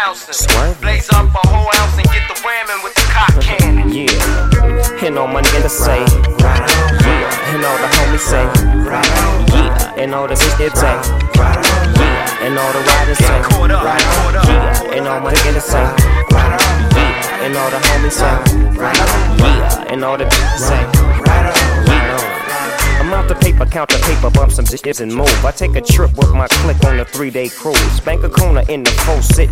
bouncing. Blaze up a whole ounce and get the whamming with the cock cannon. Yeah, and all my niggas say, yeah, and all the homies say, yeah, and all the sisters say, yeah, and all the riders say, yeah, and all my niggas say, yeah, and all the homies say, yeah, and all the say, yeah. I'm out the paper, count the paper, bump some shits and move. I take a trip with my clique on a 3-day cruise. Bank a corner in the 4 sitting.